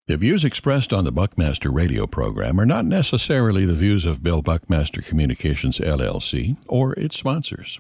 The views expressed on the Buckmaster radio program are not necessarily the views of Bill Buckmaster Communications, LLC, or its sponsors.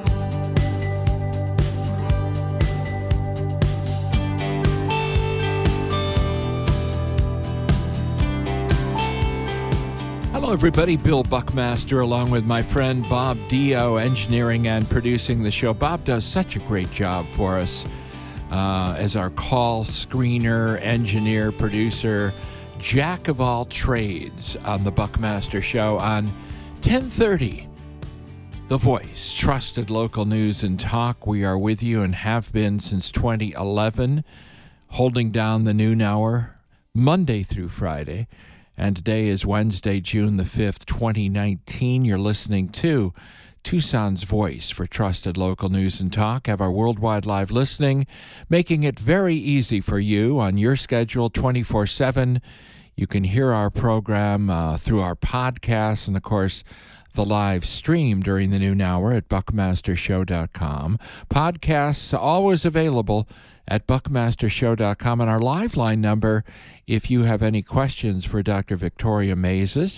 Hello, everybody. Bill Buckmaster, along with my friend Bob Dio, engineering and producing the show. Bob does such a great job for us as our call screener, engineer, producer, jack of all trades on the Buckmaster Show on 1030. The Voice, trusted local news and talk. We are with you and have been since 2011, holding down the noon hour, Monday through Friday. And today is Wednesday, June the 5th, 2019. You're listening to Tucson's Voice for trusted local news and talk. Have our worldwide live listening, making it very easy for you on your schedule 24/7. You can hear our program through our podcasts and, of course, the live stream during the noon hour at buckmastershow.com. Podcasts always available at buckmastershow.com. And our live line number, if you have any questions for Dr. Victoria Maizes,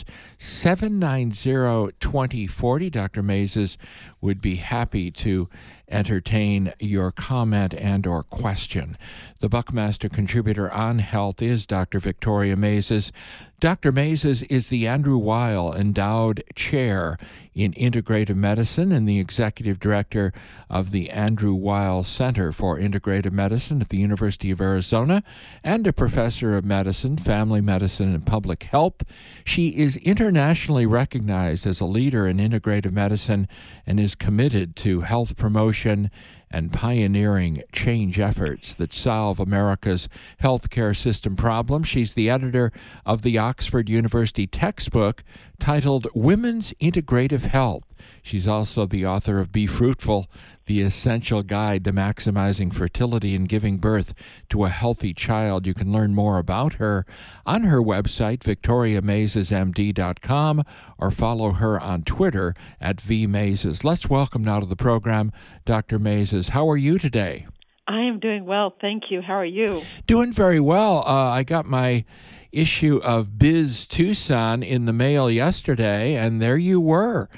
790-2040. Dr. Maizes would be happy to entertain your comment and or question. The Buckmaster contributor on health is Dr. Victoria Maizes. Dr. Maizes is the Andrew Weil Endowed Chair in Integrative Medicine and the Executive Director of the Andrew Weil Center for Integrative Medicine at the University of Arizona and a Professor of Medicine, Family Medicine, and Public Health. She is internationally recognized as a leader in integrative medicine and is committed to health promotion and pioneering change efforts that solve America's healthcare system problems. She's the editor of the Oxford University textbook titled Women's Integrative Health. She's also the author of Be Fruitful, the essential guide to maximizing fertility and giving birth to a healthy child. You can learn more about her on her website, victoriamaizesmd.com, or follow her on Twitter at vmaizes. Let's welcome now to the program Dr. Maizes. How are you today? I am doing well, thank you. How are you? Doing very well. I got my issue of Biz Tucson in the mail yesterday, and there you were.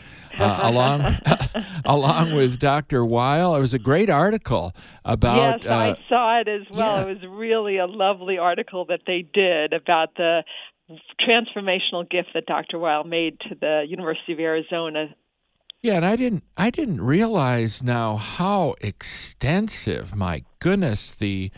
Along with Dr. Weil. It was a great article about... Yes, I saw it as well. Yeah. It was really a lovely article that they did about the transformational gift that Dr. Weil made to the University of Arizona. Yeah, and I didn't realize now how extensive, my goodness, the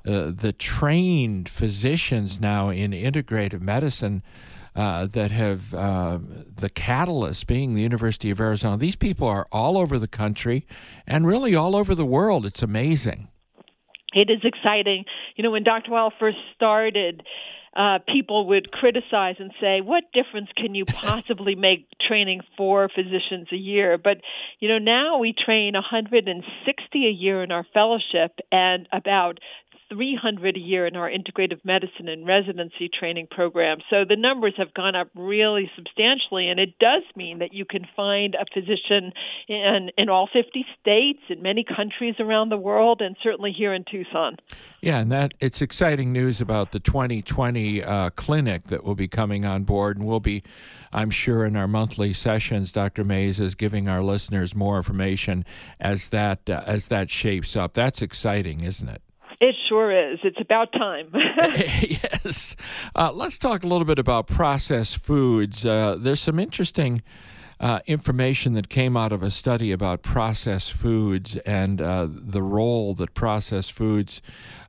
trained physicians now in integrative medicine that have the catalyst being the University of Arizona. These people are all over the country and really all over the world. It's amazing. It is exciting. You know, when Dr. Weil first started, people would criticize and say, what difference can you possibly make training 4 physicians a year? But, you know, now we train 160 a year in our fellowship and about 300 a year in our integrative medicine and residency training program. So the numbers have gone up really substantially, and it does mean that you can find a physician in all 50 states, in many countries around the world, and certainly here in Tucson. Yeah, and that it's exciting news about the 2020 clinic that will be coming on board, and we'll be, I'm sure, in our monthly sessions, Dr. Mays is giving our listeners more information as that shapes up. That's exciting, isn't it? It sure is. It's about time. Yes. Let's talk a little bit about processed foods. There's some interesting information that came out of a study about processed foods and the role that processed foods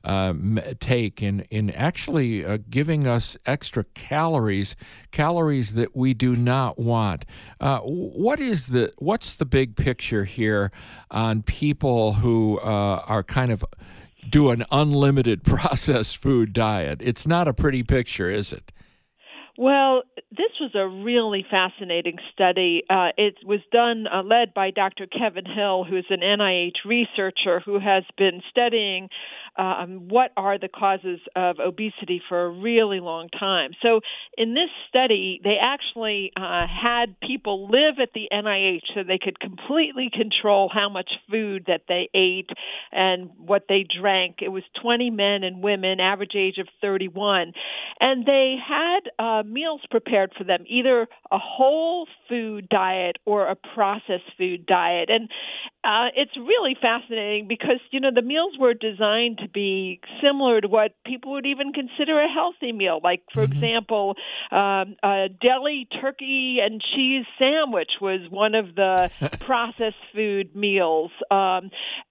take in actually giving us extra calories that we do not want. What's the big picture here on people who are kind of do an unlimited processed food diet? It's not a pretty picture, is it? Well, this was a really fascinating study. It was done, led by Dr. Kevin Hill, who's an NIH researcher who has been studying what are the causes of obesity for a really long time. So in this study, they actually had people live at the NIH so they could completely control how much food that they ate and what they drank. It was 20 men and women, average age of 31. And they had meals prepared for them, either a whole food diet or a processed food diet. And it's really fascinating because, the meals were designed to be similar to what people would even consider a healthy meal. Like, for example, a deli turkey and cheese sandwich was one of the processed food meals. And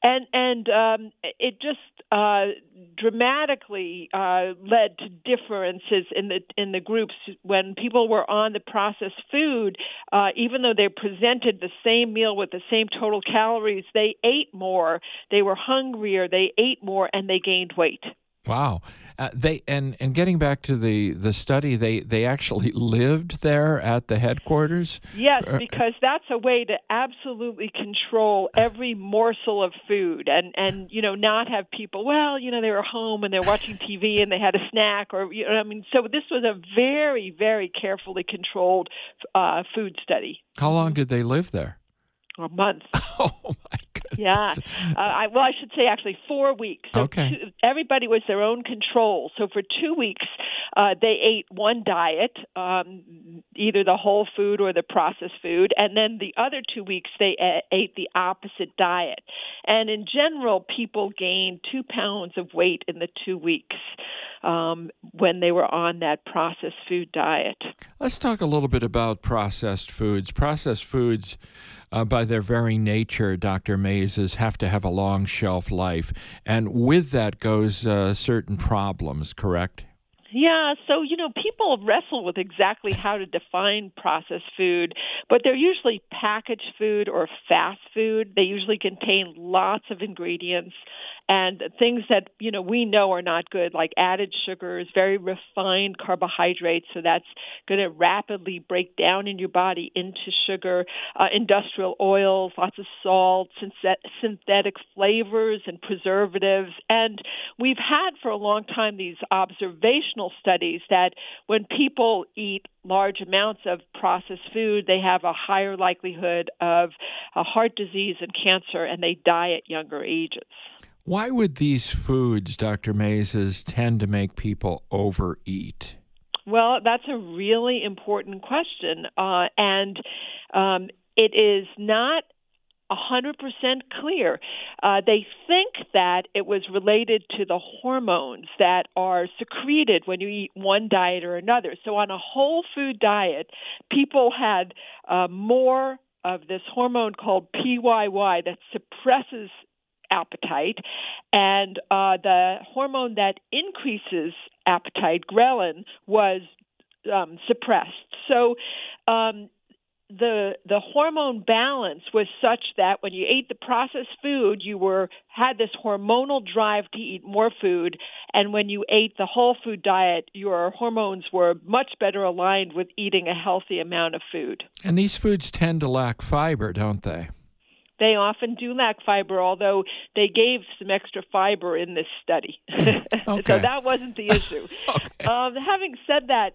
it just dramatically led to differences in the groups when people were on the processed food. Even though they presented the same meal with the same total calories, they ate more, they were hungrier, they ate more, and they gained weight. Wow. They and getting back to the study, they actually lived there at the headquarters? Yes, because that's a way to absolutely control every morsel of food and not have people, they were home and they're watching TV and they had a snack so this was a very, very carefully controlled food study. How long did they live there? A month. Oh, my goodness. Yeah. I should say actually 4 weeks. So okay. Everybody was their own control. So for 2 weeks, they ate one diet, either the whole food or the processed food. And then the other 2 weeks, they ate the opposite diet. And in general, people gained 2 pounds of weight in the 2 weeks when they were on that processed food diet. Let's talk a little bit about processed foods. Processed foods, by their very nature, Dr. Mazes, have to have a long shelf life. And with that goes certain problems, correct? Yeah, so, people wrestle with exactly how to define processed food, but they're usually packaged food or fast food. They usually contain lots of ingredients and things that, we know are not good, like added sugars, very refined carbohydrates, so that's going to rapidly break down in your body into sugar, industrial oils, lots of salt, synthetic flavors and preservatives. And we've had for a long time these observational studies that when people eat large amounts of processed food, they have a higher likelihood of heart disease and cancer, and they die at younger ages. Why would these foods, Dr. Mazes, tend to make people overeat? Well, that's a really important question, and it is not 100% clear. They think that it was related to the hormones that are secreted when you eat one diet or another. So on a whole food diet, people had more of this hormone called PYY that suppresses appetite, and the hormone that increases appetite, ghrelin, was suppressed. So the hormone balance was such that when you ate the processed food, you had this hormonal drive to eat more food, and when you ate the whole food diet, your hormones were much better aligned with eating a healthy amount of food. And these foods tend to lack fiber, don't they? They often do lack fiber, although they gave some extra fiber in this study. Okay. So that wasn't the issue. Okay. Having said that,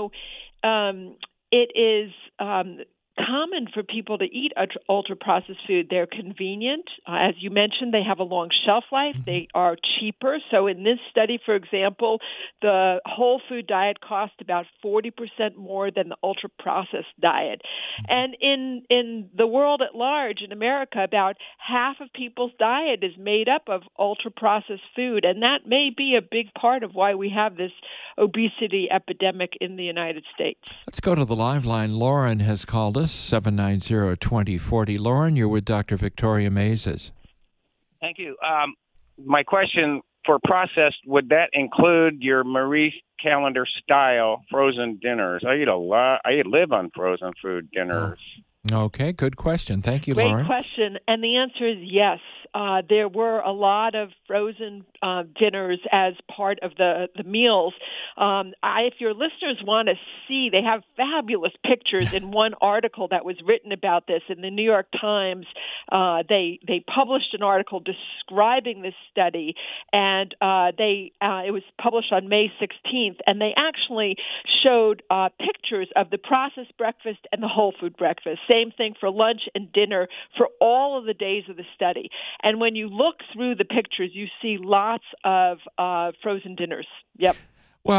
it is common for people to eat ultra-processed food. They're convenient. As you mentioned, they have a long shelf life. Mm-hmm. They are cheaper. So in this study, for example, the whole food diet cost about 40% more than the ultra-processed diet. And in the world at large, in America, about half of people's diet is made up of ultra-processed food. And that may be a big part of why we have this obesity epidemic in the United States. Let's go to the live line. Lauren has called us, 790-2040. Lauren, you're with Dr. Victoria Mazes. Thank you. My question for processed, would that include your Marie Callender style frozen dinners? I eat a lot. I live on frozen food dinners. Okay, good question. Thank you, Great Lauren. Great question. And the answer is yes. There were a lot of frozen dinners as part of the meals. If your listeners want to see, they have fabulous pictures in one article that was written about this in the New York Times. They published an article describing this study, and it was published on May 16th, and they actually showed pictures of the processed breakfast and the whole food breakfast. Same thing for lunch and dinner for all of the days of the study. And when you look through the pictures, you see lots of frozen dinners. Yep. Well,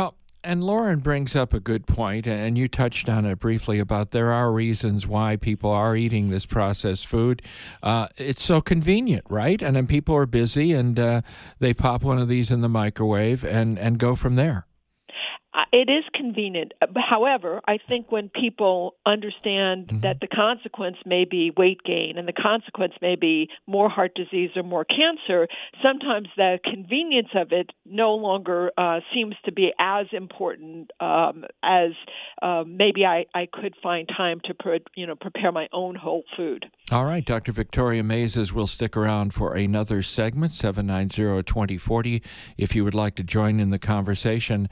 And Lauren brings up a good point, and you touched on it briefly about there are reasons why people are eating this processed food. It's so convenient, right? And then people are busy, and they pop one of these in the microwave and go from there. It is convenient. However, I think when people understand that the consequence may be weight gain and the consequence may be more heart disease or more cancer, sometimes the convenience of it no longer seems to be as important as maybe I could find time to prepare my own whole food. All right, Dr. Victoria Maizes will stick around for another segment, 790-2040, if you would like to join in the conversation.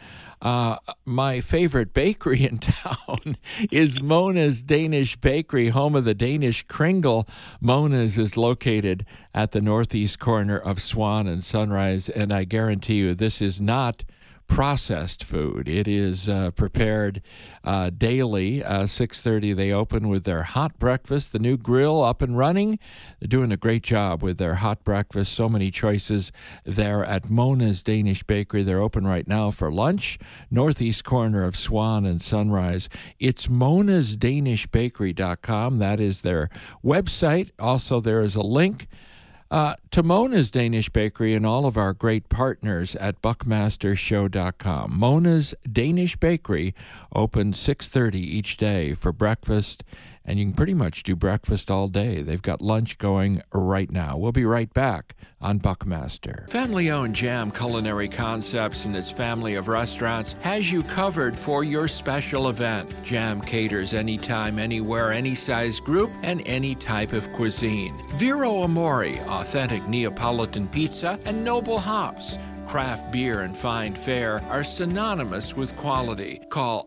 My favorite bakery in town is Mona's Danish Bakery, home of the Danish Kringle. Mona's is located at the northeast corner of Swan and Sunrise, and I guarantee you this is not processed food. It is prepared daily. 6:30 they open with their hot breakfast. The new grill up and running. They're doing a great job with their hot breakfast. So many choices there at Mona's Danish Bakery. They're open right now for lunch. Northeast corner of Swan and Sunrise. It's monasdanishbakery.com. That is their website. Also, there is a link to Mona's Danish Bakery and all of our great partners at buckmastershow.com. Mona's Danish Bakery opens 6:30 each day for breakfast, and you can pretty much do breakfast all day. They've got lunch going right now. We'll be right back on Buckmaster. Family-owned Jam Culinary Concepts and its family of restaurants has you covered for your special event. Jam caters anytime, anywhere, any size group, and any type of cuisine. Vero Amore, authentic Neapolitan pizza, and Noble Hops. Craft beer and fine fare are synonymous with quality. Call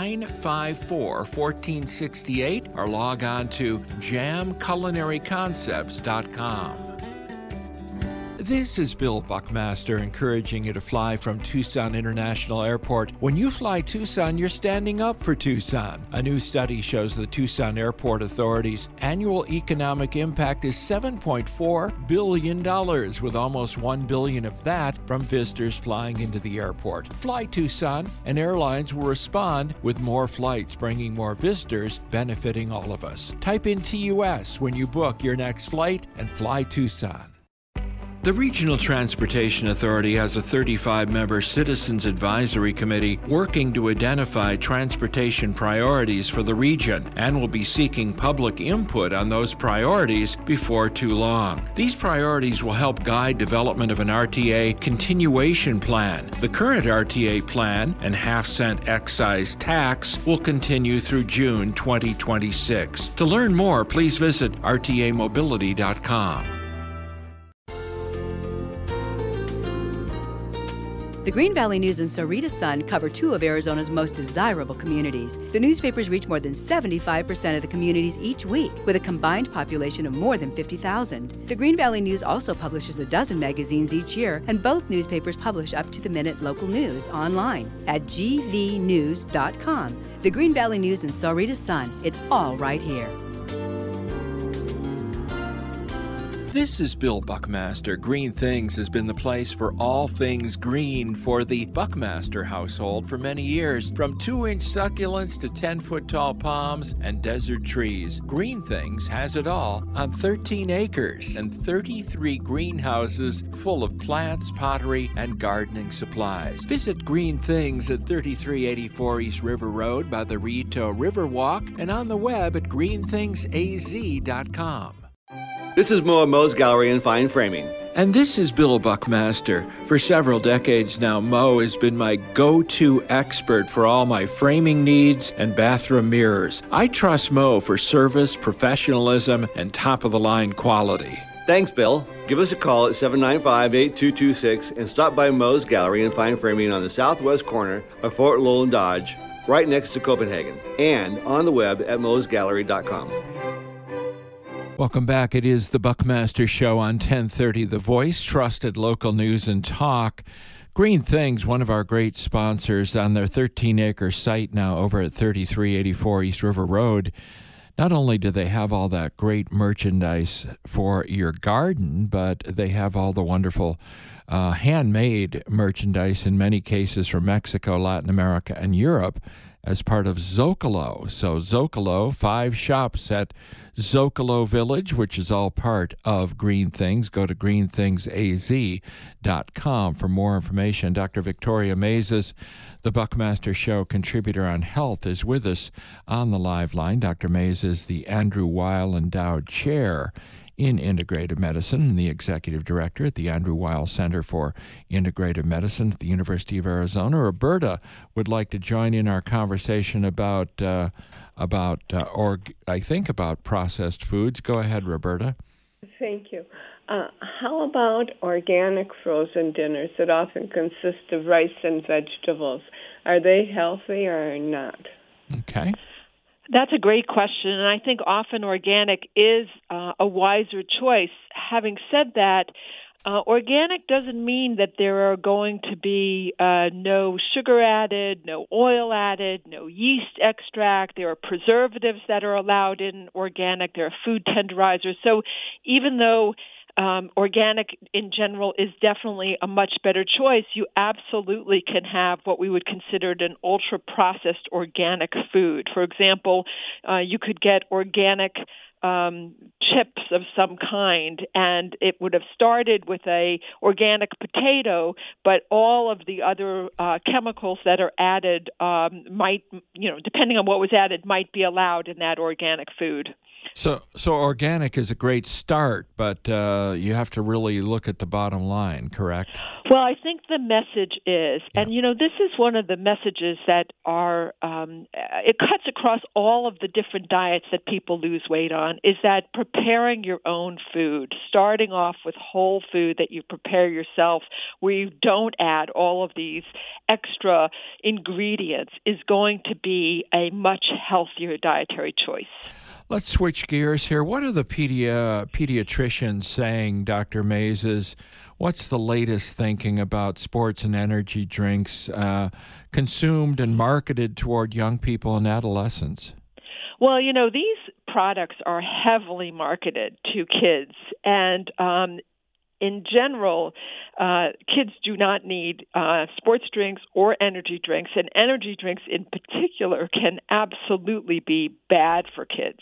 954-1468 or log on to jamculinaryconcepts.com. This is Bill Buckmaster encouraging you to fly from Tucson International Airport. When you fly Tucson, you're standing up for Tucson. A new study shows the Tucson Airport Authority's annual economic impact is $7.4 billion, with almost $1 billion of that from visitors flying into the airport. Fly Tucson, and airlines will respond with more flights, bringing more visitors, benefiting all of us. Type in TUS when you book your next flight and fly Tucson. The Regional Transportation Authority has a 35-member Citizens Advisory Committee working to identify transportation priorities for the region and will be seeking public input on those priorities before too long. These priorities will help guide development of an RTA continuation plan. The current RTA plan and half-cent excise tax will continue through June 2026. To learn more, please visit rtamobility.com. The Green Valley News and Sahuarita Sun cover two of Arizona's most desirable communities. The newspapers reach more than 75% of the communities each week, with a combined population of more than 50,000. The Green Valley News also publishes a dozen magazines each year, and both newspapers publish up-to-the-minute local news online at gvnews.com. The Green Valley News and Sahuarita Sun, it's all right here. This is Bill Buckmaster. Green Things has been the place for all things green for the Buckmaster household for many years. From 2-inch succulents to 10-foot tall palms and desert trees, Green Things has it all on 13 acres and 33 greenhouses full of plants, pottery, and gardening supplies. Visit Green Things at 3384 East River Road by the Rito Riverwalk and on the web at greenthingsaz.com. This is Mo at Mo's Gallery and Fine Framing. And this is Bill Buckmaster. For several decades now, Mo has been my go-to expert for all my framing needs and bathroom mirrors. I trust Mo for service, professionalism, and top-of-the-line quality. Thanks, Bill. Give us a call at 795-8226 and stop by Mo's Gallery and Fine Framing on the southwest corner of Fort Lowell and Dodge, right next to Copenhagen, and on the web at mosgallery.com. Welcome back. It is the Buckmaster Show on 1030 The Voice, trusted local news and talk. Green Things, one of our great sponsors, on their 13-acre site now over at 3384 East River Road. Not only do they have all that great merchandise for your garden, but they have all the wonderful handmade merchandise in many cases from Mexico, Latin America, and Europe as part of Zocalo. So Zocalo, 5 shops at Zocalo Village, which is all part of Green Things. Go to greenthingsaz.com for more information. Dr. Victoria Maizes, the Buckmaster Show contributor on health, is with us on the live line. Dr. Maizes, the Andrew Weil Endowed Chair in Integrative Medicine and the Executive Director at the Andrew Weil Center for Integrative Medicine at the University of Arizona. Roberta would like to join in our conversation about processed foods. Go ahead, Roberta. Thank you. How about organic frozen dinners that often consist of rice and vegetables? Are they healthy or not? Okay. That's a great question, and I think often organic is a wiser choice. Having said that, organic doesn't mean that there are going to be no sugar added, no oil added, no yeast extract. There are preservatives that are allowed in organic. There are food tenderizers. So even though organic in general is definitely a much better choice, you absolutely can have what we would consider an ultra-processed organic food. For example, you could get organic chips of some kind, and it would have started with a organic potato, but all of the other chemicals that are added might, depending on what was added, might be allowed in that organic food. So organic is a great start, but you have to really look at the bottom line, correct? Well, I think the message is, and this is one of the messages that are, it cuts across all of the different diets that people lose weight on, is that preparing your own food, starting off with whole food that you prepare yourself, where you don't add all of these extra ingredients, is going to be a much healthier dietary choice. Let's switch gears here. What are the pediatricians saying, Dr. Maizes? What's the latest thinking about sports and energy drinks consumed and marketed toward young people and adolescents? Well, these products are heavily marketed to kids, and in general, kids do not need sports drinks or energy drinks, and energy drinks in particular can absolutely be bad for kids.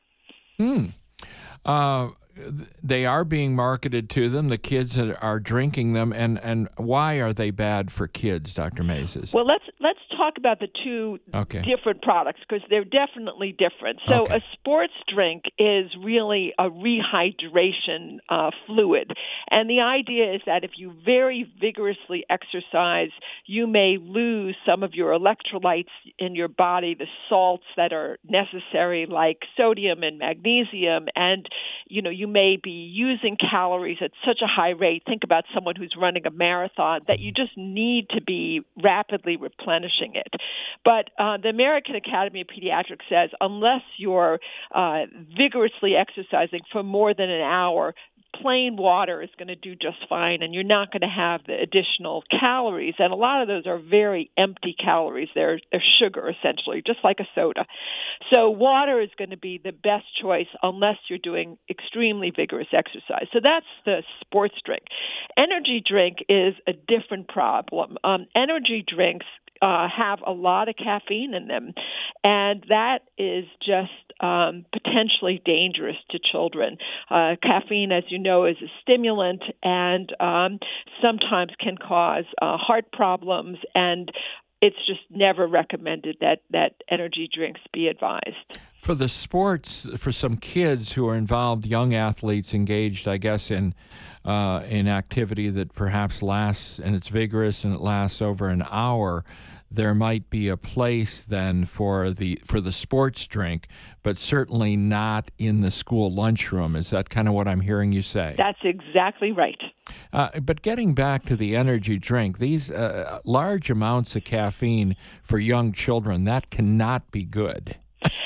They are being marketed to them. The kids are drinking them, and why are they bad for kids, Dr. Maizes? Well, let's talk about the two different products, because they're definitely different. So a sports drink is really a rehydration fluid, and the idea is that if you very vigorously exercise, you may lose some of your electrolytes in your body, the salts that are necessary, like sodium and magnesium, and you may be using calories at such a high rate. Think about someone who's running a marathon, that you just need to be rapidly replenishing it. But the American Academy of Pediatrics says unless you're vigorously exercising for more than an hour, plain water is going to do just fine, and you're not going to have the additional calories. And a lot of those are very empty calories. They're sugar, essentially, just like a soda. So water is going to be the best choice unless you're doing extremely vigorous exercise. So that's the sports drink. Energy drink is a different problem. Energy drinks have a lot of caffeine in them, and that is just potentially dangerous to children. Caffeine, as you know, is a stimulant, and sometimes can cause heart problems, and it's just never recommended that energy drinks be advised. For the sports, for some kids who are involved, young athletes engaged, I guess, in activity that perhaps lasts, and it's vigorous and it lasts over an hour, there might be a place then for the sports drink, but certainly not in the school lunchroom. Is that kind of what I'm hearing you say? That's exactly right. But getting back to the energy drink, these large amounts of caffeine for young children, that cannot be good.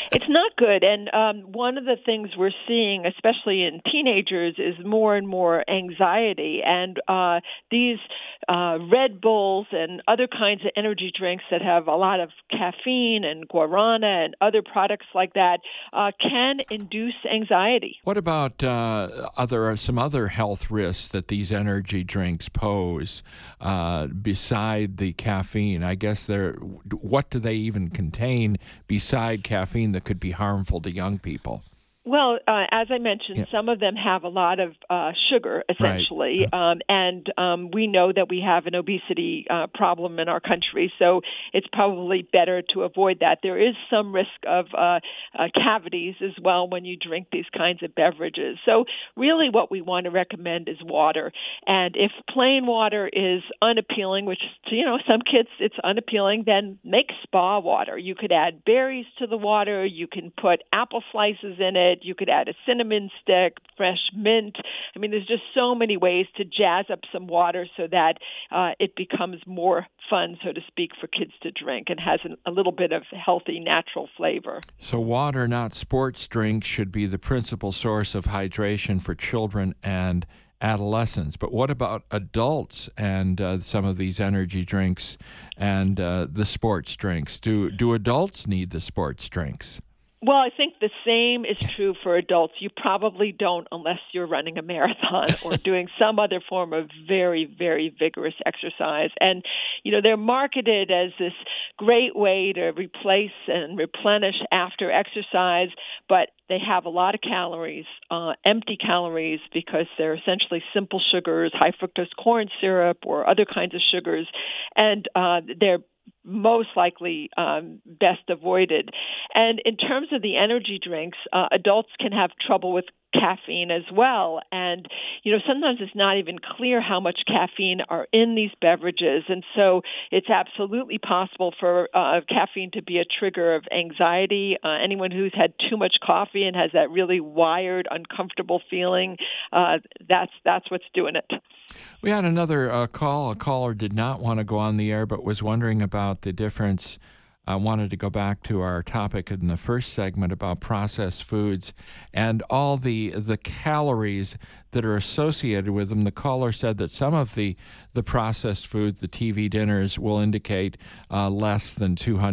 It's not good. And one of the things we're seeing, especially in teenagers, is more and more anxiety. And these Red Bulls and other kinds of energy drinks that have a lot of caffeine and guarana and other products like that can induce anxiety. What about some other health risks that these energy drinks pose beside the caffeine? I guess what do they even contain beside caffeine that could be harmful to young people? Well, as I mentioned, some of them have a lot of sugar, essentially, right. And we know that we have an obesity problem in our country, so it's probably better to avoid that. There is some risk of cavities as well when you drink these kinds of beverages. So really what we want to recommend is water. And if plain water is unappealing, which, some kids it's unappealing, then make spa water. You could add berries to the water. You can put apple slices in it. You could add a cinnamon stick, fresh mint. I mean, there's just so many ways to jazz up some water so that it becomes more fun, so to speak, for kids to drink and has a little bit of healthy, natural flavor. So water, not sports drinks, should be the principal source of hydration for children and adolescents. But what about adults and some of these energy drinks and the sports drinks? Do adults need the sports drinks? Well, I think the same is true for adults. You probably don't unless you're running a marathon or doing some other form of very, very vigorous exercise. And, they're marketed as this great way to replace and replenish after exercise, but they have a lot of calories, empty calories, because they're essentially simple sugars, high fructose corn syrup or other kinds of sugars, and they're most likely best avoided. And in terms of the energy drinks, adults can have trouble with caffeine as well. And, sometimes it's not even clear how much caffeine are in these beverages. And so it's absolutely possible for caffeine to be a trigger of anxiety. Anyone who's had too much coffee and has that really wired, uncomfortable feeling, that's what's doing it. We had another call. A caller did not want to go on the air, but was wondering about the difference. I wanted to go back to our topic in the first segment about processed foods and all the calories that are associated with them. The caller said that some of the processed foods, the TV dinners, will indicate less than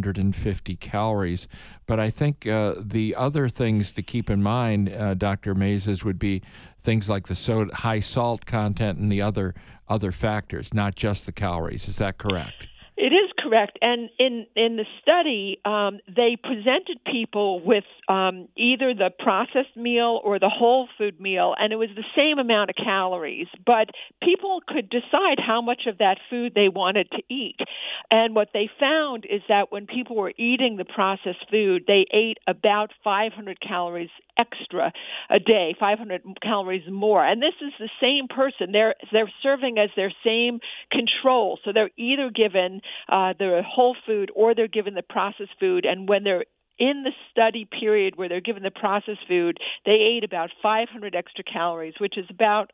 250 calories. But I think the other things to keep in mind, Dr. Mazes, would be things like the high salt content and the other factors, not just the calories. Is that correct? It is correct. And in the study, they presented people with either the processed meal or the whole food meal, and it was the same amount of calories. But people could decide how much of that food they wanted to eat. And what they found is that when people were eating the processed food, they ate about 500 calories extra a day, 500 calories more. And this is the same person. They're serving as their same control. So they're either given the whole food or they're given the processed food. And when they're in the study period where they're given the processed food, they ate about 500 extra calories, which is about,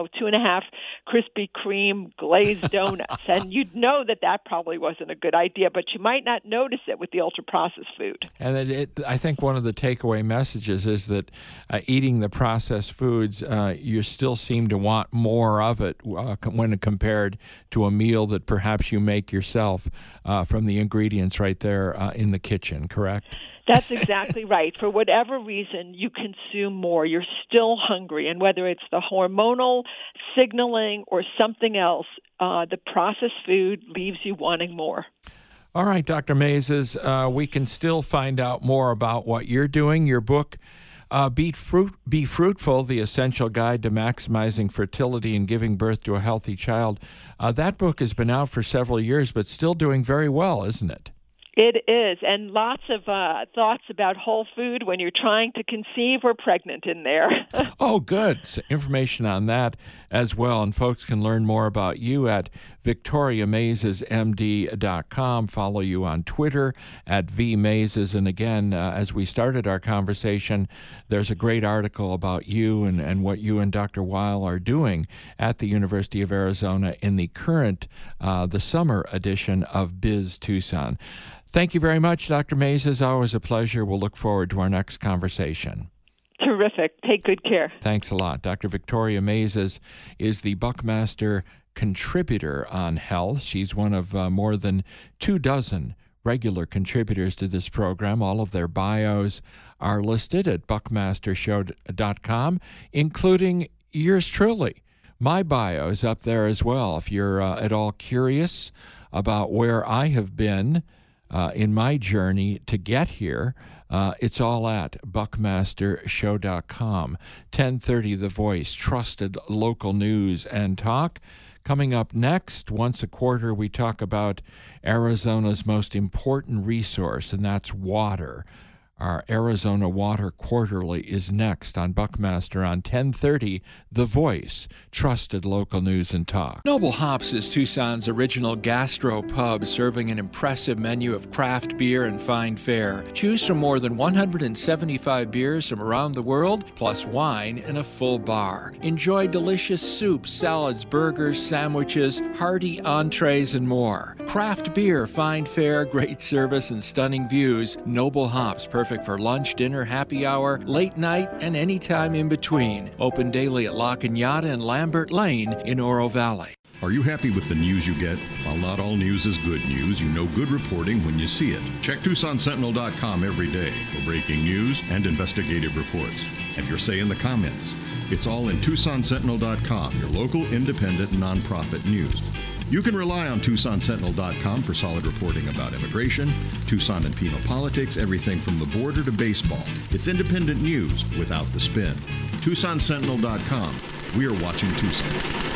2.5 Krispy Kreme glazed donuts. And you'd know that probably wasn't a good idea, but you might not notice it with the ultra-processed food. And I think one of the takeaway messages is that eating the processed foods, you still seem to want more of it when compared to a meal that perhaps you make yourself from the ingredients right there in the kitchen, correct? That's exactly right. For whatever reason, you consume more. You're still hungry. And whether it's the hormonal signaling or something else, the processed food leaves you wanting more. All right, Dr. Mazes, we can still find out more about what you're doing. Your book, Be Fruitful, The Essential Guide to Maximizing Fertility and Giving Birth to a Healthy Child. That book has been out for several years, but still doing very well, isn't it? It is, and lots of thoughts about whole food when you're trying to conceive or pregnant in there. Oh, good. So information on that as well. And folks can learn more about you at VictoriaMazesMD.com. Follow you on Twitter at VMazes. And again, as we started our conversation, there's a great article about you and what you and Dr. Weil are doing at the University of Arizona in the current, the summer edition of Biz Tucson. Thank you very much, Dr. Mazes. Always a pleasure. We'll look forward to our next conversation. Terrific. Take good care. Thanks a lot. Dr. Victoria Mazes is the Buckmaster contributor on health. She's one of more than 24 regular contributors to this program. All of their bios are listed at buckmastershow.com, including yours truly. My bio is up there as well. If you're at all curious about where I have been in my journey to get here, it's all at buckmastershow.com. 10:30 The Voice, trusted local news and talk. Coming up next, once a quarter, we talk about Arizona's most important resource, and that's water. Our Arizona Water Quarterly is next on Buckmaster on 10:30, The Voice, trusted local news and talk. Noble Hops is Tucson's original gastro pub, serving an impressive menu of craft beer and fine fare. Choose from more than 175 beers from around the world, plus wine and a full bar. Enjoy delicious soups, salads, burgers, sandwiches, hearty entrees, and more. Craft beer, fine fare, great service, and stunning views. Noble Hops, perfect for lunch, dinner, happy hour, late night, and any time in between. Open daily at La Cañada and Lambert Lane in Oro Valley. Are you happy with the news you get? While not all news is good news, you know good reporting when you see it. Check TucsonSentinel.com every day for breaking news and investigative reports. Have your say in the comments. It's all in TucsonSentinel.com, your local independent nonprofit news. You can rely on TucsonSentinel.com for solid reporting about immigration, Tucson and penal politics, everything from the border to baseball. It's independent news without the spin. TucsonSentinel.com. We are watching Tucson.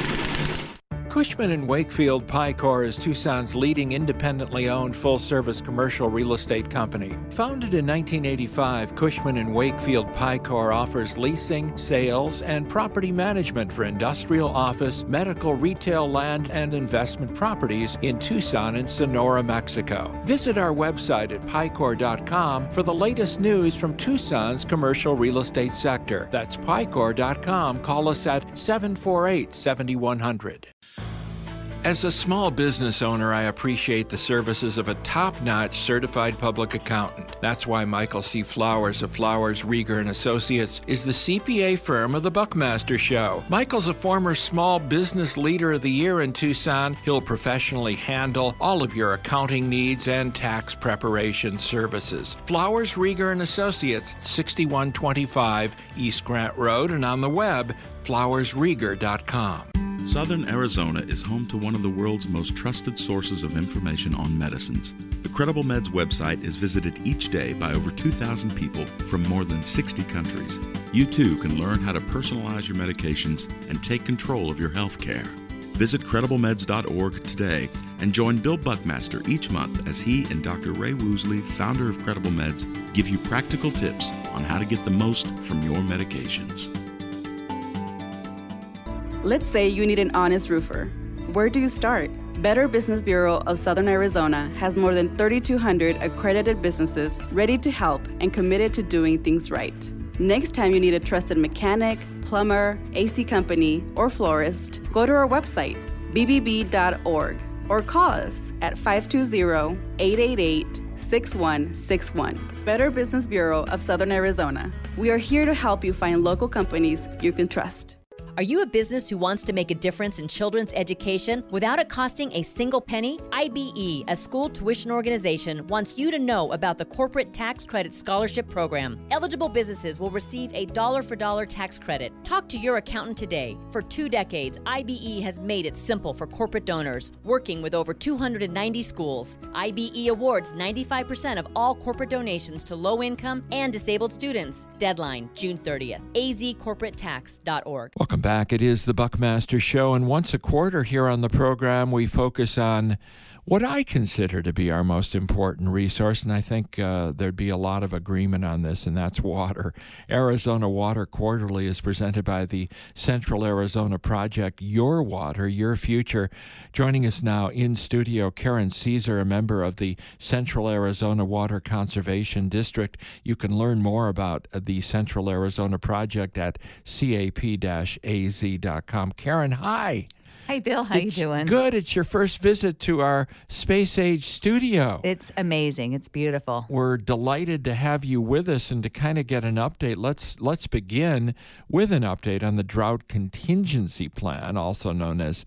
Cushman & Wakefield Picor is Tucson's leading independently owned full-service commercial real estate company. Founded in 1985, Cushman & Wakefield Picor offers leasing, sales, and property management for industrial, office, medical, retail, land, and investment properties in Tucson and Sonora, Mexico. Visit our website at picor.com for the latest news from Tucson's commercial real estate sector. That's picor.com. Call us at 748-7100. As a small business owner, I appreciate the services of a top-notch certified public accountant. That's why Michael C. Flowers of Flowers, Rieger & Associates is the CPA firm of the Buckmaster Show. Michael's a former Small Business Leader of the Year in Tucson. He'll professionally handle all of your accounting needs and tax preparation services. Flowers, Rieger & Associates, 6125 East Grant Road, and on the web, flowersrieger.com. Southern Arizona is home to one of the world's most trusted sources of information on medicines. The Credible Meds website is visited each day by over 2,000 people from more than 60 countries. You too can learn how to personalize your medications and take control of your health care. Visit CredibleMeds.org today and join Bill Buckmaster each month as he and Dr. Ray Woosley, founder of Credible Meds, give you practical tips on how to get the most from your medications. Let's say you need an honest roofer. Where do you start? Better Business Bureau of Southern Arizona has more than 3,200 accredited businesses ready to help and committed to doing things right. Next time you need a trusted mechanic, plumber, AC company, or florist, go to our website, bbb.org, or call us at 520-888-6161. Better Business Bureau of Southern Arizona. We are here to help you find local companies you can trust. Are you a business who wants to make a difference in children's education without it costing a single penny? IBE, a school tuition organization, wants you to know about the Corporate Tax Credit Scholarship Program. Eligible businesses will receive a dollar-for-dollar tax credit. Talk to your accountant today. For 2 decades, IBE has made it simple for corporate donors, working with over 290 schools. IBE awards 95% of all corporate donations to low-income and disabled students. Deadline, June 30th. azcorporatetax.org. Welcome back. It is the Buckmaster Show, and once a quarter here on the program, we focus on what I consider to be our most important resource, and I think there'd be a lot of agreement on this, and that's water. Arizona Water Quarterly is presented by the Central Arizona Project, Your Water, Your Future. Joining us now in studio, Karen Caesar, a member of the Central Arizona Water Conservation District. You can learn more about the Central Arizona Project at cap-az.com. Karen, hi. Hey, Bill, how you doing? Good. It's your first visit to our Space Age studio. It's amazing. It's beautiful. We're delighted to have you with us and to kind of get an update. Let's begin with an update on the Drought Contingency Plan, also known as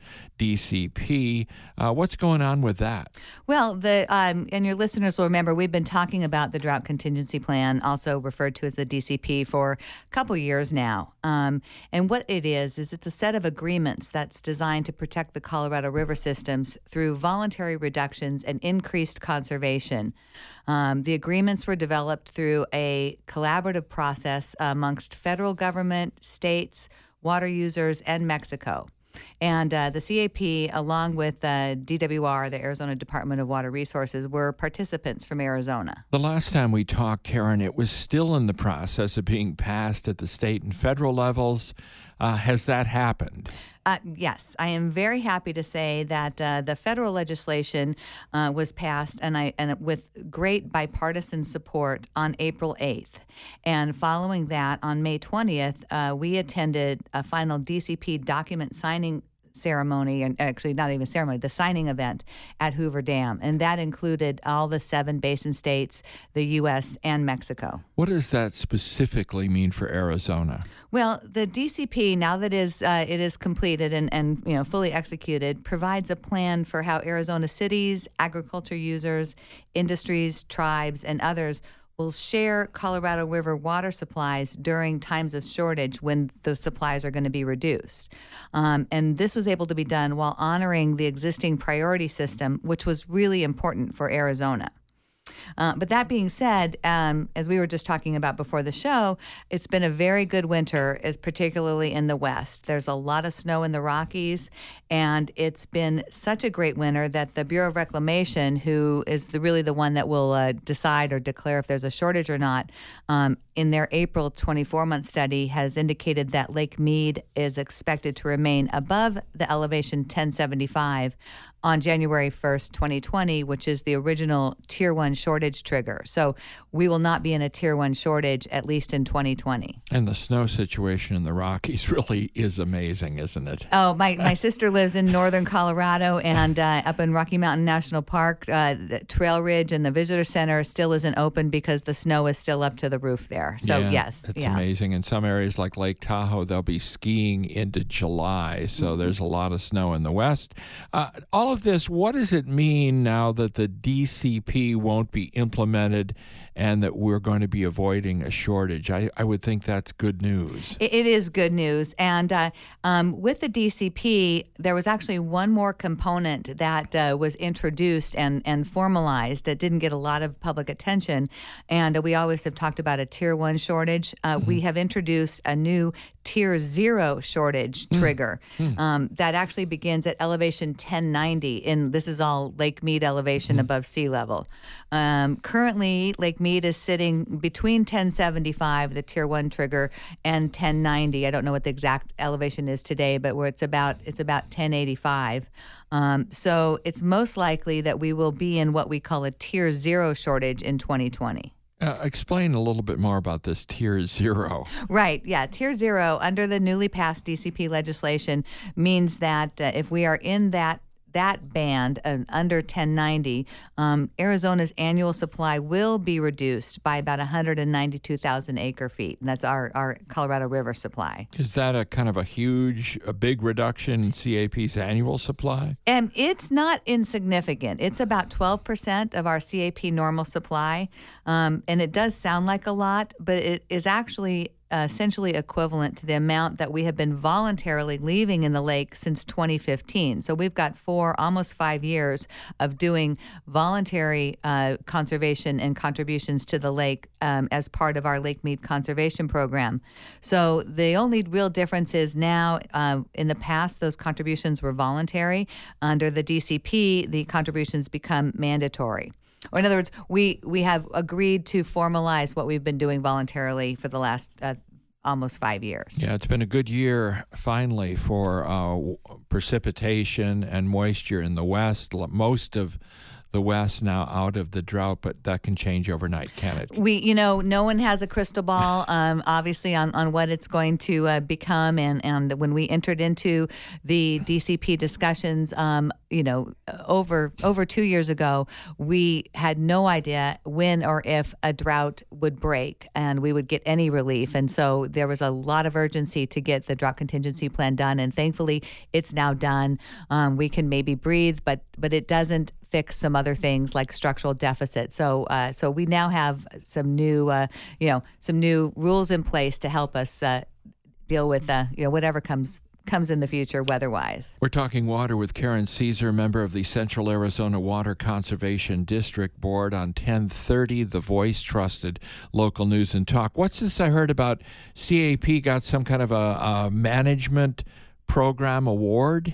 DCP. What's going on with that? Well, and your listeners will remember we've been talking about the Drought Contingency Plan, also referred to as the DCP, for a couple years now. And what it is it's a set of agreements that's designed to protect the Colorado River systems through voluntary reductions and increased conservation. The agreements were developed through a collaborative process amongst federal government, states, water users, and Mexico. And the CAP, along with DWR, the Arizona Department of Water Resources, were participants from Arizona. The last time we talked, Karen, it was still in the process of being passed at the state and federal levels. Has that happened? Yes, I am very happy to say that the federal legislation was passed and with great bipartisan support on April 8th. And following that, on May 20th, we attended a final DCP document signing ceremony, and actually not even ceremony, the signing event at Hoover Dam. And that included all the 7 basin states, the U.S., and Mexico. What does that specifically mean for Arizona? Well, the DCP, now that it is completed and fully executed, provides a plan for how Arizona cities, agriculture users, industries, tribes, and others will share Colorado River water supplies during times of shortage when the supplies are going to be reduced. And this was able to be done while honoring the existing priority system, which was really important for Arizona. But that being said, as we were just talking about before the show, it's been a very good winter, particularly in the West. There's a lot of snow in the Rockies, and it's been such a great winter that the Bureau of Reclamation, who is really the one that will decide or declare if there's a shortage or not, in their April 24-month study has indicated that Lake Mead is expected to remain above the elevation 1075 on January 1st, 2020, which is the original Tier 1 shortage trigger. So we will not be in a Tier 1 shortage, at least in 2020. And the snow situation in the Rockies really is amazing, isn't it? Oh, my sister lives in northern Colorado, and up in Rocky Mountain National Park, the Trail Ridge and the Visitor Center still isn't open because the snow is still up to the roof there. So, yes. It's amazing. In some areas like Lake Tahoe, they'll be skiing into July, so there's a lot of snow in the West. All of this, what does it mean now that the DCP won't be implemented and that we're going to be avoiding a shortage? I would think that's good news. It is good news. And with the DCP, there was actually one more component that was introduced and formalized that didn't get a lot of public attention. And we always have talked about a Tier 1 shortage. We have introduced a new Tier 0 shortage trigger that actually begins at elevation 1090. And this is all Lake Mead elevation above sea level. Currently, Lake Mead is sitting between 1075, the Tier 1 trigger, and 1090. I don't know what the exact elevation is today, but where it's about 1085. So it's most likely that we will be in what we call a Tier 0 shortage in 2020. Explain a little bit more about this Tier 0. Right, yeah. Tier 0, under the newly passed DCP legislation, means that if we are in that band under 1090, Arizona's annual supply will be reduced by about 192,000 acre feet. And that's our Colorado River supply. Is that a kind of a big reduction in CAP's annual supply? It's not insignificant. It's about 12% of our CAP normal supply. And it does sound like a lot, but it is actually essentially equivalent to the amount that we have been voluntarily leaving in the lake since 2015. So we've got almost 5 years of doing voluntary conservation and contributions to the lake as part of our Lake Mead Conservation Program. So the only real difference is now, in the past, those contributions were voluntary. Under the DCP, the contributions become mandatory. Or in other words, we have agreed to formalize what we've been doing voluntarily for the last almost 5 years. Yeah, it's been a good year, finally, for precipitation and moisture in the West. Most of the West now out of the drought, but that can change overnight, can it? No one has a crystal ball, obviously, on what it's going to become. And when we entered into the DCP discussions, over 2 years ago, we had no idea when or if a drought would break and we would get any relief. And so there was a lot of urgency to get the drought contingency plan done. And thankfully, it's now done. We can maybe breathe, but it doesn't fix some other things like structural deficit. So we now have some new rules in place to help us deal with whatever comes in the future weather-wise. We're talking water with Karen Caesar, member of the Central Arizona Water Conservation District Board, on 1030, The Voice, trusted local news and talk. What's this I heard about CAP got some kind of a management program award?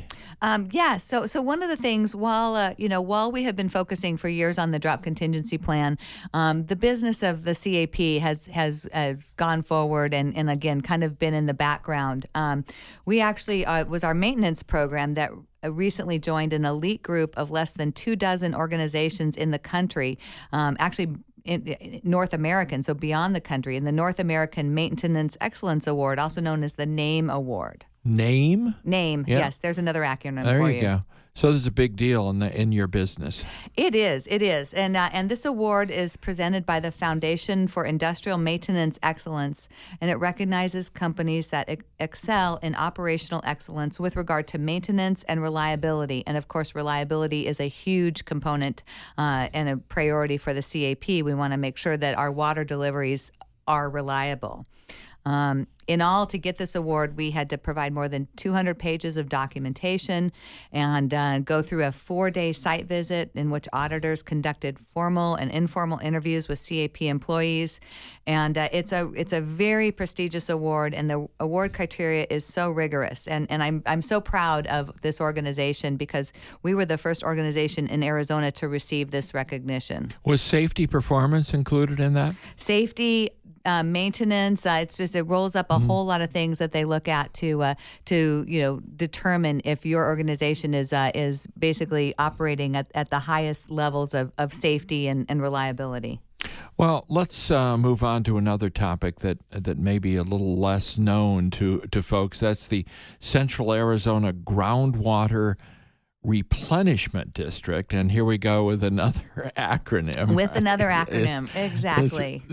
So one of the things, while we have been focusing for years on the drought contingency plan, the business of the CAP has gone forward and again kind of been in the background. We actually was our maintenance program that recently joined an elite group of less than 24 organizations in the country, actually in North American, so beyond the country, in the North American Maintenance Excellence Award, also known as the NAME Award. NAME? NAME, yeah. Yes. There's another acronym there for you. Go. So this is a big deal in your business. It is. And this award is presented by the Foundation for Industrial Maintenance Excellence, and it recognizes companies that excel in operational excellence with regard to maintenance and reliability. And of course, reliability is a huge component and a priority for the CAP. We want to make sure that our water deliveries are reliable. In all, to get this award, we had to provide more than 200 pages of documentation and go through a 4-day site visit in which auditors conducted formal and informal interviews with CAP employees. And it's a very prestigious award, and the award criteria is so rigorous. And I'm so proud of this organization because we were the first organization in Arizona to receive this recognition. Was safety performance included in that? Safety, maintenance, it rolls up a whole lot of things that they look at to determine if your organization is basically operating at the highest levels of safety and reliability. Well, let's move on to another topic that may be a little less known to folks. That's the Central Arizona Groundwater Replenishment District, and here we go with another acronym. Exactly.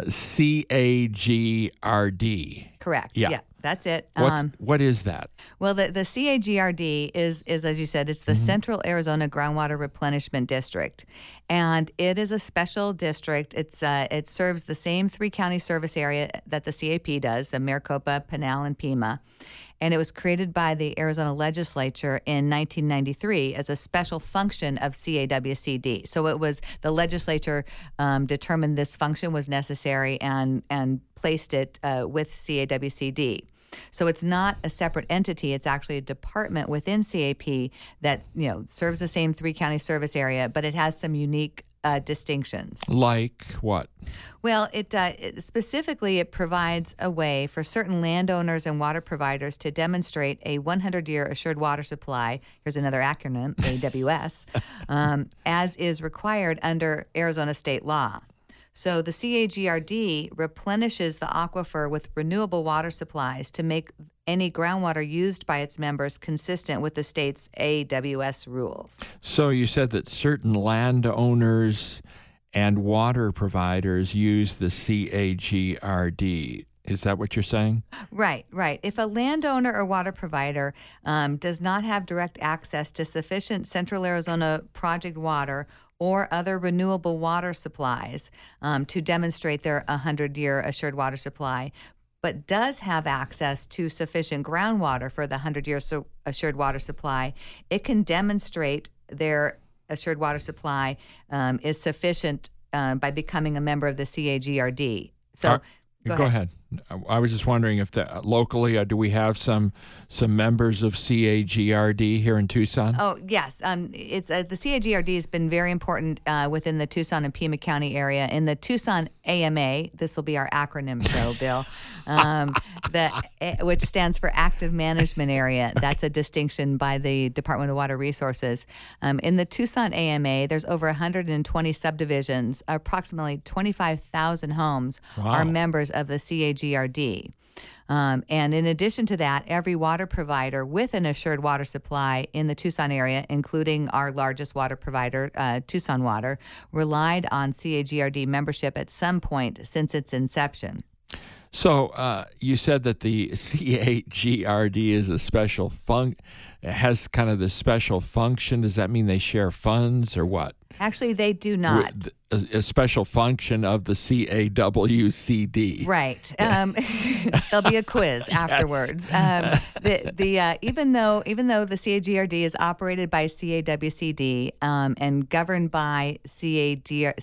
CAGRD. Correct. Yeah, that's it. What is that? Well, the CAGRD is, as you said, it's the Central Arizona Groundwater Replenishment District, and it is a special district. It serves the same 3-county service area that the CAP does, the Maricopa, Pinal, and Pima. And it was created by the Arizona legislature in 1993 as a special function of CAWCD. So it was the legislature determined this function was necessary and placed it with CAWCD. So it's not a separate entity. It's actually a department within CAP that serves the same 3-county service area, but it has some unique distinctions. Like what? Well, it specifically provides a way for certain landowners and water providers to demonstrate a 100-year assured water supply. Here's another acronym, AWS, as is required under Arizona state law. So the CAGRD replenishes the aquifer with renewable water supplies to make any groundwater used by its members consistent with the state's AWS rules. So you said that certain landowners and water providers use the CAGRD. Is that what you're saying? Right. If a landowner or water provider does not have direct access to sufficient Central Arizona project water or other renewable water supplies to demonstrate their 100-year assured water supply, but does have access to sufficient groundwater for the 100-year assured water supply, it can demonstrate their assured water supply is sufficient by becoming a member of the CAGRD. So go ahead. I was just wondering if locally, do we have some members of CAGRD here in Tucson? Oh, yes. It's the CAGRD has been very important within the Tucson and Pima County area. In the Tucson AMA, this will be our acronym show, Bill, which stands for Active Management Area. That's a distinction by the Department of Water Resources. In the Tucson AMA, there's over 120 subdivisions. Approximately 25,000 homes are members of the CAGRD. And in addition to that, every water provider with an assured water supply in the Tucson area, including our largest water provider, Tucson Water, relied on CAGRD membership at some point since its inception. So you said that the CAGRD is a special has kind of this special function. Does that mean they share funds or what? Actually, they do not. A special function of the CAWCD. Right. There'll be a quiz afterwards. Even though the CAGRD is operated by CAWCD and governed by CAP or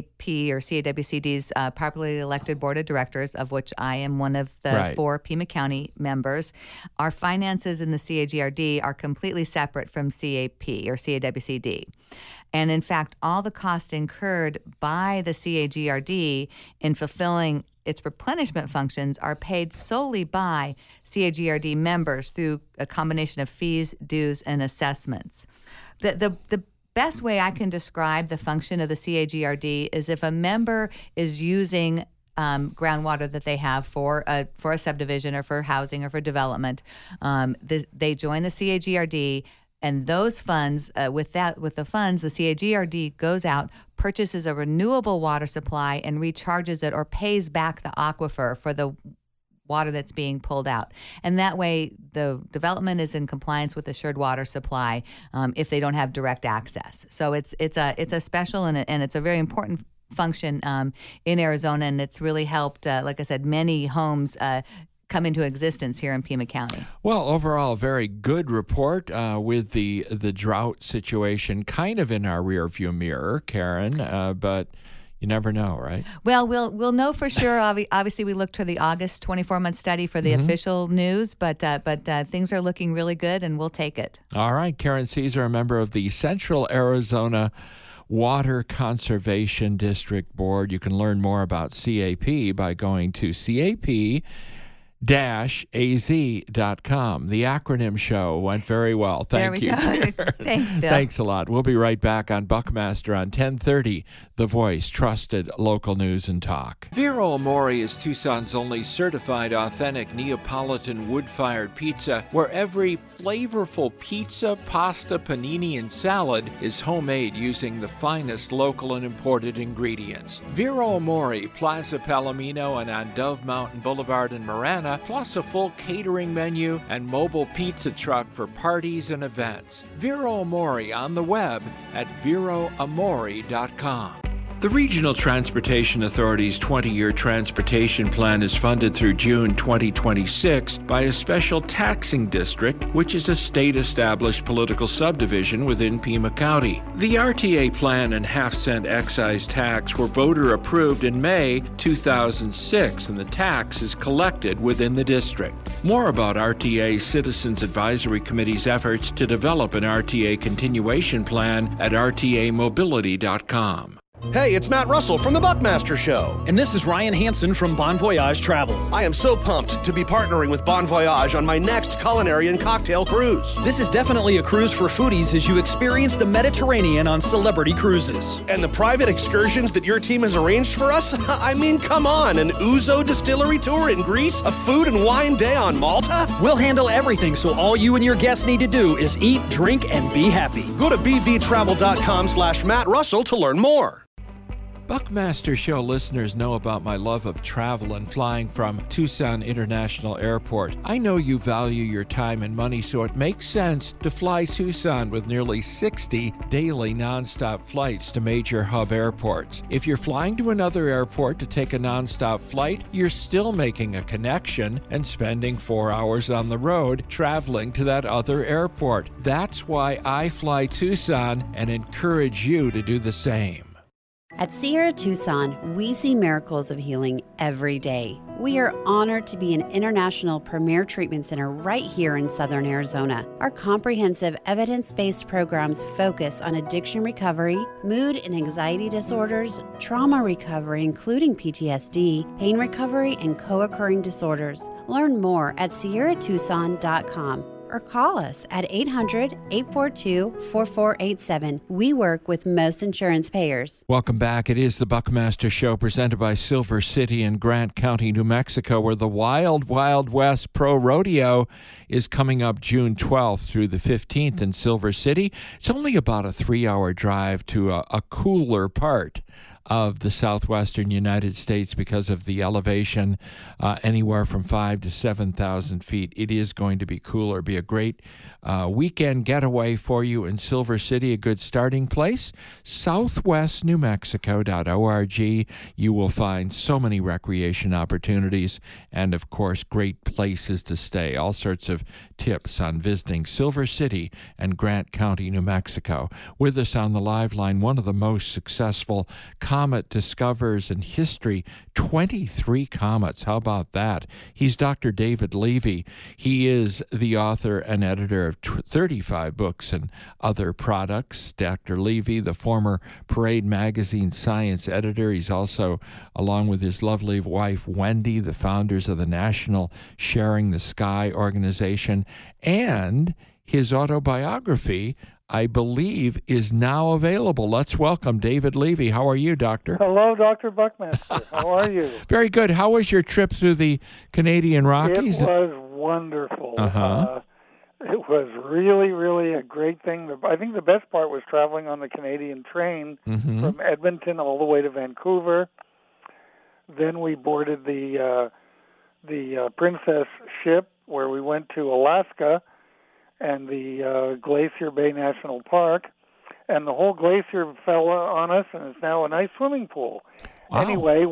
CAWCD's popularly elected board of directors, of which I am one of the 4 Pima County members, our finances in the CAGRD are completely separate from CAP or CAWCD. And in fact, all the costs incurred by the CAGRD in fulfilling its replenishment functions are paid solely by CAGRD members through a combination of fees, dues, and assessments. The best way I can describe the function of the CAGRD is if a member is using groundwater that they have for a subdivision or for housing or for development, they join the CAGRD. And those funds, with the funds, the CAGRD goes out, purchases a renewable water supply, and recharges it or pays back the aquifer for the water that's being pulled out. And that way, the development is in compliance with assured water supply if they don't have direct access. So it's a special and it's a very important function in Arizona, and it's really helped, like I said, many homes come into existence here in Pima County. Well, overall, a very good report with the drought situation kind of in our rearview mirror, Karen, but you never know, right? Well, we'll know for sure. Obviously, we look to the August 24-month study for the official news, but things are looking really good, and we'll take it. All right. Karen Caesar, a member of the Central Arizona Water Conservation District Board. You can learn more about CAP by going to CAP-az.com. The acronym show went very well. Thank you. Thanks, Bill. Thanks a lot. We'll be right back on Buckmaster on 1030, The Voice, trusted local news and talk. Vero Amore is Tucson's only certified authentic Neapolitan wood-fired pizza, where every flavorful pizza, pasta, panini, and salad is homemade using the finest local and imported ingredients. Vero Amore, Plaza Palomino, and on Dove Mountain Boulevard in Marana, plus a full catering menu and mobile pizza truck for parties and events. Vero Amore on the web at veroamore.com. The Regional Transportation Authority's 20-year transportation plan is funded through June 2026 by a special taxing district, which is a state-established political subdivision within Pima County. The RTA plan and half-cent excise tax were voter-approved in May 2006, and the tax is collected within the district. More about RTA's Citizens Advisory Committee's efforts to develop an RTA continuation plan at rtamobility.com. Hey, it's Matt Russell from The Buckmaster Show. And this is Ryan Hansen from Bon Voyage Travel. I am so pumped to be partnering with Bon Voyage on my next culinary and cocktail cruise. This is definitely a cruise for foodies as you experience the Mediterranean on Celebrity Cruises. And the private excursions that your team has arranged for us? I mean, come on, an Ouzo distillery tour in Greece? A food and wine day on Malta? We'll handle everything, so all you and your guests need to do is eat, drink, and be happy. Go to bvtravel.com/Matt Russell to learn more. Buckmaster Show listeners know about my love of travel and flying from Tucson International Airport. I know you value your time and money, so it makes sense to fly Tucson with nearly 60 daily nonstop flights to major hub airports. If you're flying to another airport to take a nonstop flight, you're still making a connection and spending 4 hours on the road traveling to that other airport. That's why I fly Tucson and encourage you to do the same. At Sierra Tucson, we see miracles of healing every day. We are honored to be an international premier treatment center right here in Southern Arizona. Our comprehensive evidence-based programs focus on addiction recovery, mood and anxiety disorders, trauma recovery including PTSD, pain recovery, and co-occurring disorders. Learn more at sierratucson.com. or call us at 800-842-4487. We work with most insurance payers. Welcome back. It is the Buckmaster Show presented by Silver City in Grant County, New Mexico, where the Wild Wild West Pro Rodeo is coming up June 12th through the 15th in Silver City. It's only about a 3-hour drive to a cooler part of the southwestern United States because of the elevation, anywhere from 5,000 to 7,000 feet. It is going to be cooler. Be a great weekend getaway for you in Silver City, a good starting place. southwestnewmexico.org. You will find so many recreation opportunities and, of course, great places to stay. All sorts of tips on visiting Silver City and Grant County, New Mexico. With us on the live line, one of the most successful comet discoverers in history, 23 comets. How about that? He's Dr. David Levy. He is the author and editor of 35 books and other products. Dr. Levy, the former Parade Magazine science editor. He's also, along with his lovely wife, Wendy, the founders of the National Sharing the Sky organization. And his autobiography, I believe, is now available. Let's welcome David Levy. How are you, Doctor? Hello, Dr. Buckmaster. How are you? Very good. How was your trip through the Canadian Rockies? It was wonderful. Uh-huh. It was really, really a great thing. I think the best part was traveling on the Canadian train from Edmonton all the way to Vancouver. Then we boarded the Princess ship where we went to Alaska and the Glacier Bay National Park, and the whole glacier fell on us, and it's now a nice swimming pool. Wow. Anyway,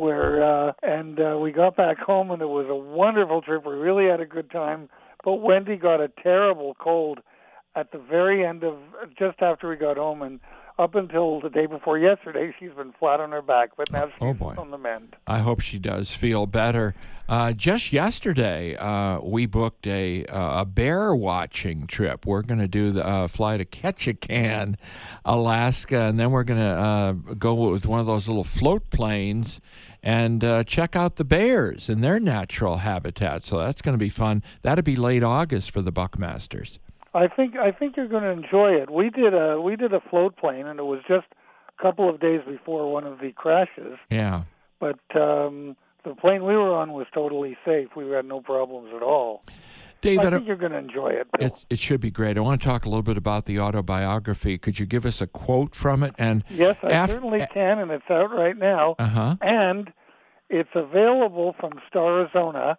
we got back home, and it was a wonderful trip. We really had a good time, but Wendy got a terrible cold at the very end of, just after we got home, and up until the day before yesterday, she's been flat on her back, but now she's on the mend. I hope she does feel better. Just yesterday, we booked a bear watching trip. We're going to do the fly to Ketchikan, Alaska, and then we're going to go with one of those little float planes and check out the bears in their natural habitat. So that's going to be fun. That'll be late August for the Buckmasters. I think you're going to enjoy it. We did a float plane, and it was just a couple of days before one of the crashes. Yeah. But the plane we were on was totally safe. We had no problems at all. David, I think you're going to enjoy it, Bill. It should be great. I want to talk a little bit about the autobiography. Could you give us a quote from it? And yes, I certainly can, and it's out right now. Uh-huh. And it's available from Starizona.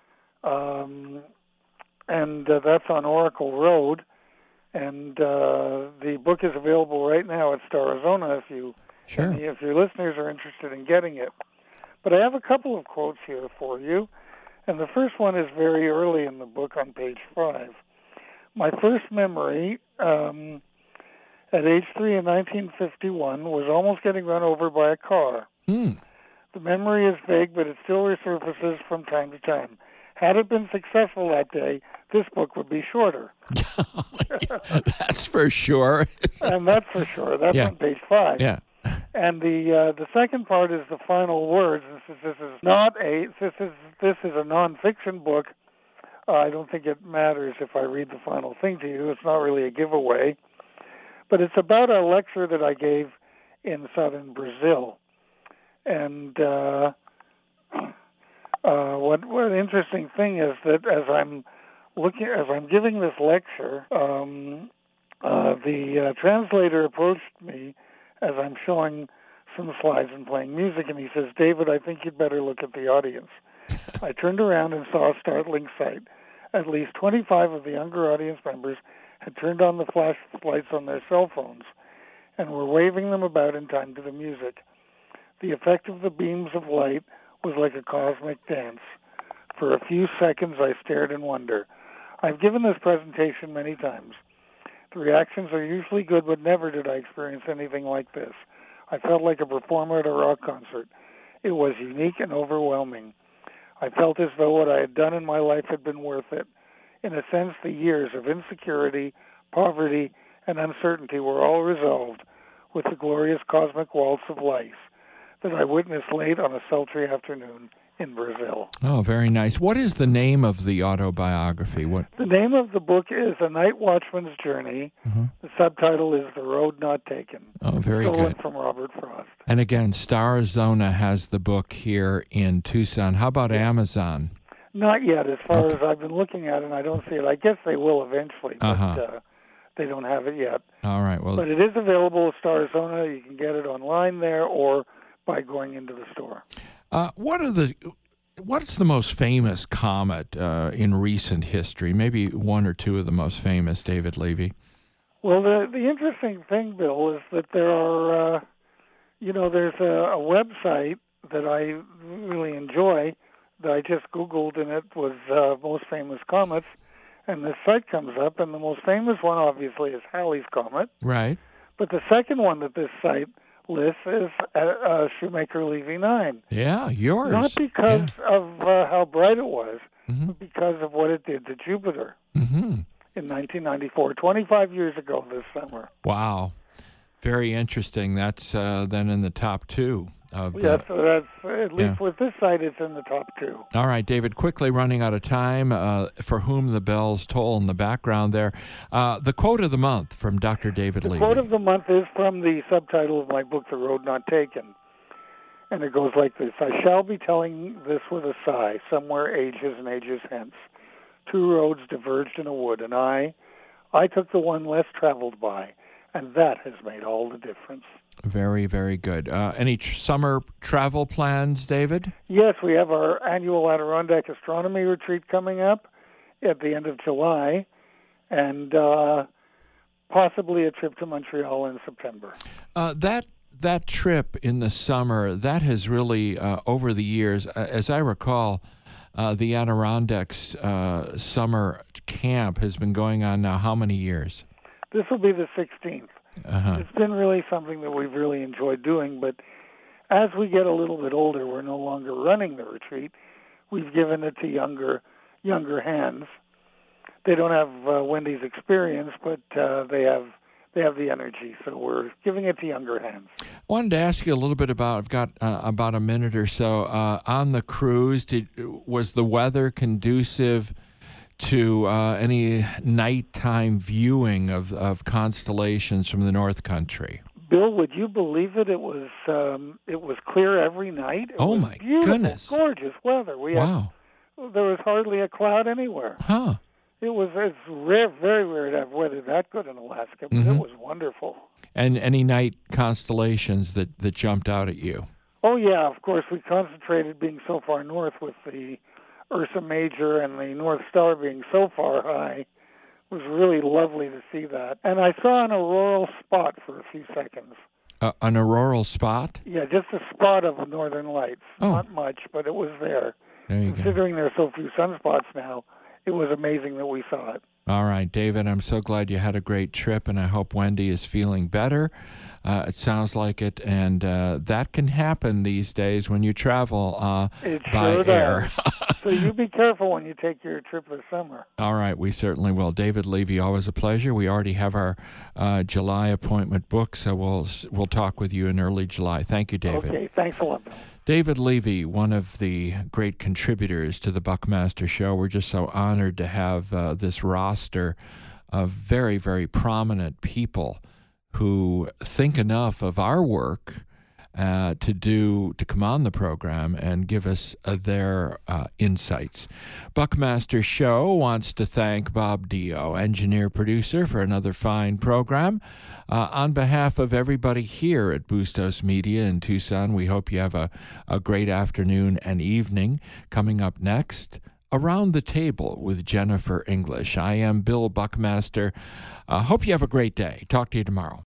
And that's on Oracle Road. And the book is available right now at Starizona if your listeners are interested in getting it. But I have a couple of quotes here for you. And the first one is very early in the book on page 5. My first memory at age 3 in 1951 was almost getting run over by a car. The memory is vague, but it still resurfaces from time to time. Had it been successful that day, this book would be shorter. That's for sure. And that's for sure. That's on page 5. Yeah. And the second part is the final words. This is a nonfiction book. I don't think it matters if I read the final thing to you. It's not really a giveaway. But it's about a lecture that I gave in southern Brazil. And what interesting thing is that as I'm giving this lecture, the translator approached me as I'm showing some slides and playing music, and he says, "David, I think you'd better look at the audience." I turned around and saw a startling sight. At least 25 of the younger audience members had turned on the flashlights on their cell phones and were waving them about in time to the music. The effect of the beams of light was like a cosmic dance. For a few seconds, I stared in wonder. I've given this presentation many times. The reactions are usually good, but never did I experience anything like this. I felt like a performer at a rock concert. It was unique and overwhelming. I felt as though what I had done in my life had been worth it. In a sense, the years of insecurity, poverty, and uncertainty were all resolved with the glorious cosmic waltz of life that I witnessed late on a sultry afternoon in Brazil. Oh, very nice. What is the name of the autobiography? The name of the book is A Night Watchman's Journey. Mm-hmm. The subtitle is The Road Not Taken. Oh, very Stolen good. From Robert Frost. And again, Starizona has the book here in Tucson. How about Amazon? Not yet, as far as I've been looking at it, and I don't see it. I guess they will eventually, but they don't have it yet. All right. Well, but it is available at Starizona. You can get it online there or by going into the store. What's the most famous comet in recent history? Maybe one or two of the most famous, David Levy. Well, the interesting thing, Bill, is that there are, there's a website that I really enjoy that I just Googled, and it was most famous comets, and this site comes up, and the most famous one, obviously, is Halley's Comet. Right. But the second one that this site lists is Shoemaker-Levy 9. Yeah, yours. Not because of how bright it was, but because of what it did to Jupiter in 1994, 25 years ago this summer. Wow. Very interesting. That's then in the top two. So that's, at least with this site, it's in the top two. All right, David, quickly running out of time, For Whom the Bells Toll in the background there. The quote of the month from Dr. David Levy. The quote of the month is from the subtitle of my book, The Road Not Taken. And it goes like this: I shall be telling this with a sigh, somewhere ages and ages hence. Two roads diverged in a wood, and I took the one less traveled by, and that has made all the difference. Very, very good. Any summer travel plans, David? Yes, we have our annual Adirondack Astronomy Retreat coming up at the end of July, and possibly a trip to Montreal in September. That trip in the summer, that has really, over the years, as I recall, the Adirondacks summer camp has been going on now how many years? This will be the 16th. It's been really something that we've really enjoyed doing, but as we get a little bit older, we're no longer running the retreat. We've given it to younger hands. They don't have Wendy's experience, but they have the energy, so we're giving it to younger hands. I wanted to ask you a little bit about, I've got about a minute or so, on the cruise, was the weather conducive to any nighttime viewing of constellations from the North Country? Bill, would you believe it? It was clear every night. It was my beautiful, goodness! Gorgeous weather. There was hardly a cloud anywhere. Huh. It's rare, very rare to have weather that good in Alaska, but it was wonderful. And any night constellations that jumped out at you? Oh yeah, of course. We concentrated being so far north with the Ursa Major and the North Star being so far high. It was really lovely to see that. And I saw an auroral spot for a few seconds. An auroral spot? Yeah, just a spot of the northern lights. Not much, but it was there. Considering there are so few sunspots now, it was amazing that we saw it. All right, David, I'm so glad you had a great trip, and I hope Wendy is feeling better. It sounds like it, and that can happen these days when you travel by air. So you be careful when you take your trip this summer. All right, we certainly will. David Levy, always a pleasure. We already have our July appointment booked, so we'll talk with you in early July. Thank you, David. Okay, thanks a lot, Bill. David Levy, one of the great contributors to the Buckmaster Show. We're just so honored to have this roster of very, very prominent people who think enough of our work to come on the program and give us their insights. Buckmaster Show wants to thank Bob Dio, engineer-producer, for another fine program. On behalf of everybody here at Bustos Media in Tucson, we hope you have a great afternoon and evening. Coming up next, Around the Table with Jennifer English. I am Bill Buckmaster. Hope you have a great day. Talk to you tomorrow.